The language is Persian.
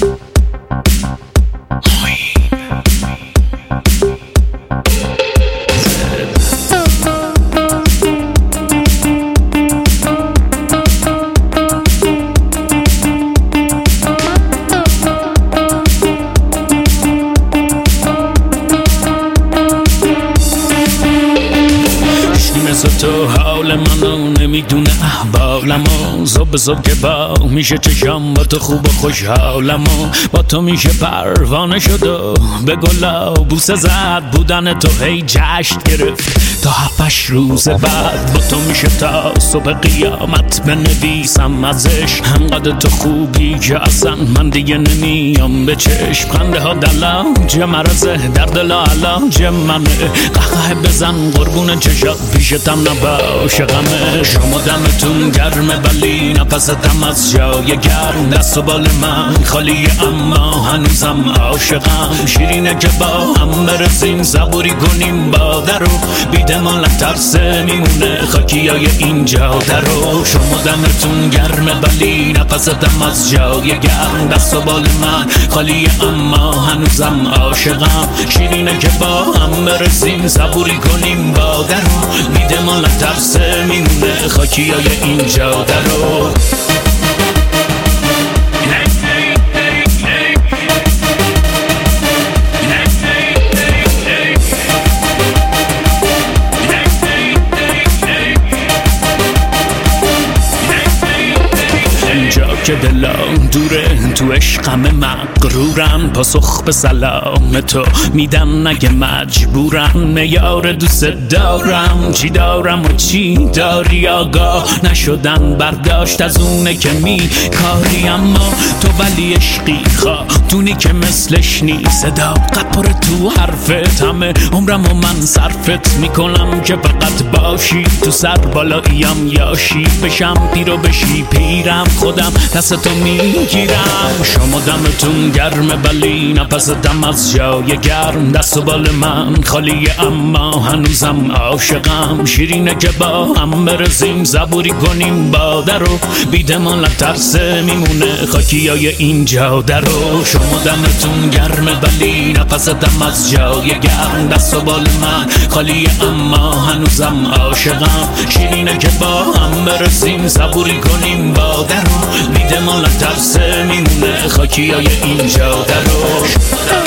تو حال منو نمیدونه احوالمو صبح صبح که با میشه چشم با تو خوب و خوشحالمو با تو میشه پروانه شد و به گلا بوسه زد بودن تو هی جشن گرفت تا 7 روز بعد با تو میشه تا صبح قیامت بنویسم ازش همقدر تو خوبی که اصلا من دیگه نمیام به چشم خنده ها دلاج مرزه در دل علاج منه قهقه بزن قربون چشات پیشتم نباشه غمه شما دمتون گرمه ولی نفستم از جای گرم دست و بال من خالیه اما هنوزم عاشقم شیرینه که با هم برسیم صبوری کنیم با درو بیده مال ترس میمونه خاکی های این جاده رو شما دمتون گرمه ولی نفستم از جای گرم دست و بال من خالیه اما هنوزم عاشقم شیرینه که با هم برسیم صبوری کنیم با درو بیده مال ترس میمونه خاکی های این جاده رو که دلم دوره تو عشقم مغرورم پاسخ به سلام تو میدم نگه مجبورم میار دوست دارم چی دارم و چی داری آگاه نشدن برداشت از اونه که می کاری اما تو ولی عشقی خاتونی که مثلش نیست صداقت پر تو حرفت همه عمرم و من صرفت میکنم که فقط باشی تو سر بالاییم یاشی بشم پیر و بشی پیرم خودم دست تو میگیرم شما دمتون گرمه ولی نفستم از جای گرم دست و بال من خالیه اما هنوزم عاشقم شیرینه که با هم برسیم صبوری کنیم با درو بیده مال ترس میمونه خاکی های این جاده رو شما دمتون گرمه ولی نفستم از جای گرم دست و بال من خالیه اما هنوزم عاشقم شیرینه که با هم برسیم صبوری کنیم با درو بیده مال ترس میمونه خاکی های این جاده رو